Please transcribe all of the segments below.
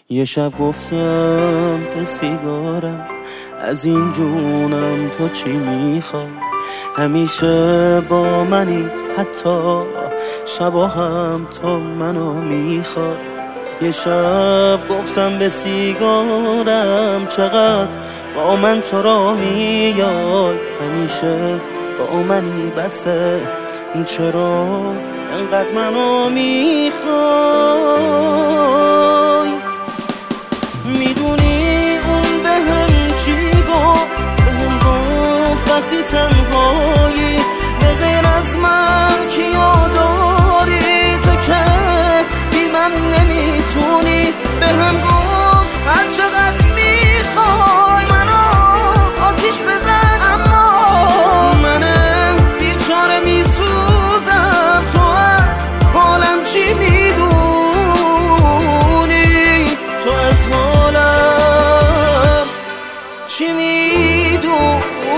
یه شب گفتم به سیگارم از این جونم تو چی میخوای، همیشه با منی حتی شبا هم تو منو میخوای. یه شب گفتم به سیگارم چقدر با من تو را میای، همیشه با منی بسه چرا انقدر منو میخوای. میدونی اون بهم چی گفت؟ بهم گفت وقتی تنهایی به غیر از من کیو داری، تو که بی من نمیتونی. بهم گفت هر چقدر میخوای منو آتیش بزن، اما منم بیچاره میسوزم، تو از حالم چی میدونی؟ تو از حالم چی میدونی؟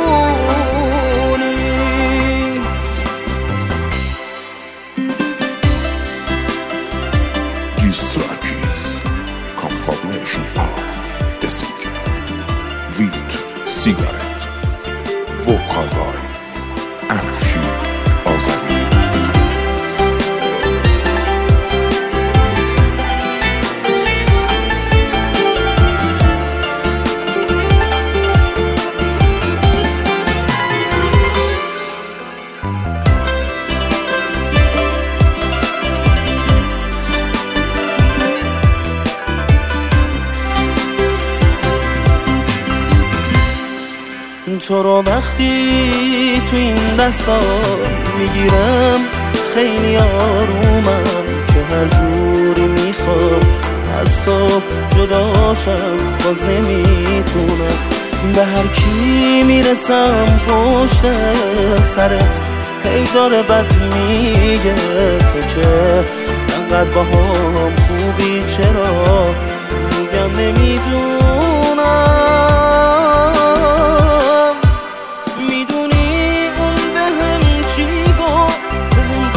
This track is confirmation of the singer with cigarette vocal by افشین آذری. تو رو وقتی تو این دستا میگیرم خیلی آرومم، که هر جوری میخوام از تو جداشم باز نمیتونم. به هر کی میرسم پشت سرت هی داره بد میگه، تو که انقدر باهام خوبی چرا میگم نمیدونم.